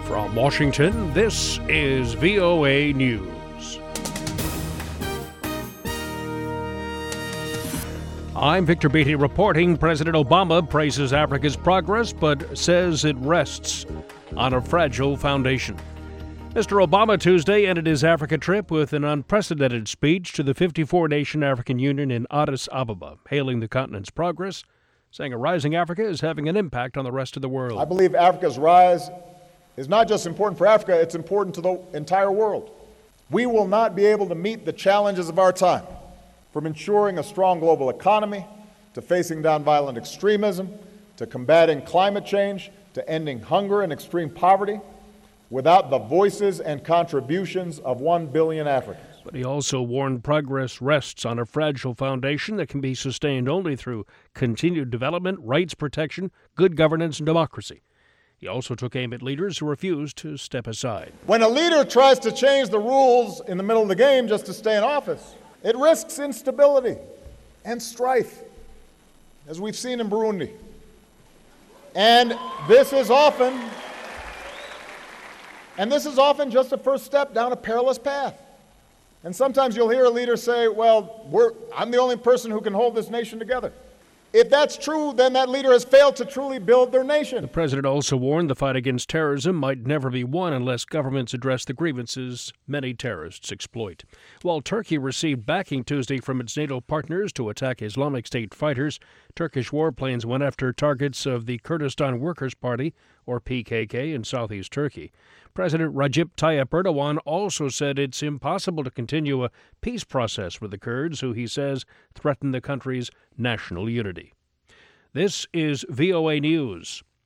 From Washington, this is VOA News. I'm Victor Beatty reporting. President Obama praises Africa's progress but says it rests on a fragile foundation. Mr. Obama Tuesday ended his Africa trip with an unprecedented speech to the 54-nation African Union in Addis Ababa, hailing the continent's progress, saying a rising Africa is having an impact on the rest of the world. I believe Africa's rise is not just important for Africa, it's important to the entire world. We will not be able to meet the challenges of our time, from ensuring a strong global economy, to facing down violent extremism, to combating climate change, to ending hunger and extreme poverty, without the voices and contributions of 1 billion Africans. But he also warned progress rests on a fragile foundation that can be sustained only through continued development, rights protection, good governance, and democracy. He also took aim at leaders who refused to step aside. When a leader tries to change the rules in the middle of the game just to stay in office, it risks instability and strife, as we've seen in Burundi. And this is often just a first step down a perilous path. And sometimes you'll hear a leader say, well, I'm the only person who can hold this nation together. If that's true, then that leader has failed to truly build their nation. The president also warned the fight against terrorism might never be won unless governments address the grievances many terrorists exploit. While Turkey received backing Tuesday from its NATO partners to attack Islamic State fighters, Turkish warplanes went after targets of the Kurdistan Workers' Party, or PKK, in southeast Turkey. President Recep Tayyip Erdogan also said it's impossible to continue a peace process with the Kurds, who he says threaten the country's national unity. This is VOA News.